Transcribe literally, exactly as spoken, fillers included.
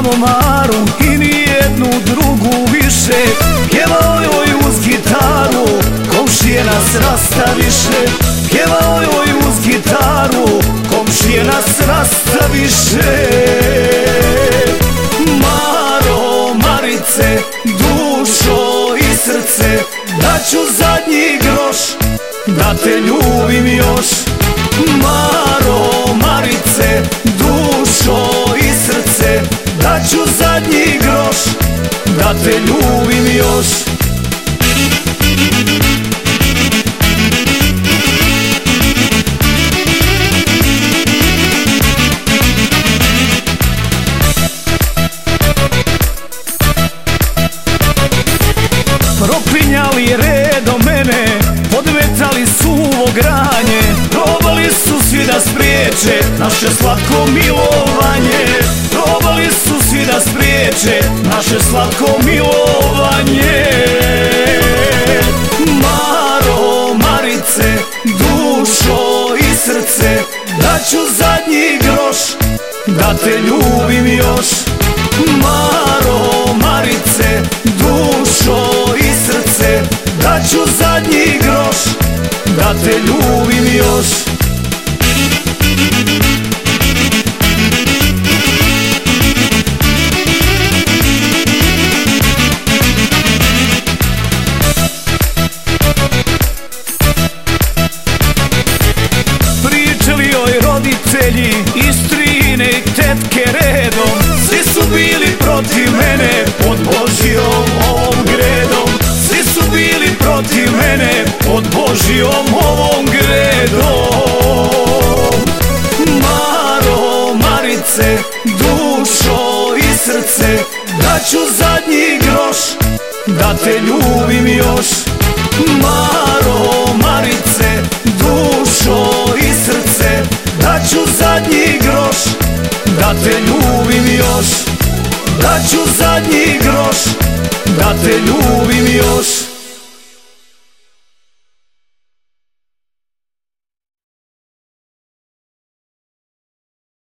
Maro, Maru i nijednu drugu više. Pjevao joj uz gitaru, komšije nas rastaviše. Pjevao joj uz gitaru, komšije nas rastaviše. Maro, Marice, dušo i srce, daću zadnji groš da te ljubim još. Maro, Marice, dušo i srce, daću zadnji groš da te ljubim još. Propinjali redom mene, podmetali suvo granje, probali su svi da spriječe naše slatko milovanje. Probali su svi da spriječe naše slatko milovanje. Maro, Marice, dušo i srce, daću zadnji groš da te ljubim još. Maro, Marice, dušo i srce, daću zadnji groš da te ljubim još. Pričali joj roditelji i strine i tetke redom, svi su bili protiv mene pod Božjom ovom gredom. Svi su bili protiv mene pod Božjom ovom gredom. Maro, Marice, dušo i srce, daću zadnji groš da te ljubim još. Maro, Marice, dušo i srce, daću zadnji groš da te ljubim još. Daću zadnji groš da te ljubim još.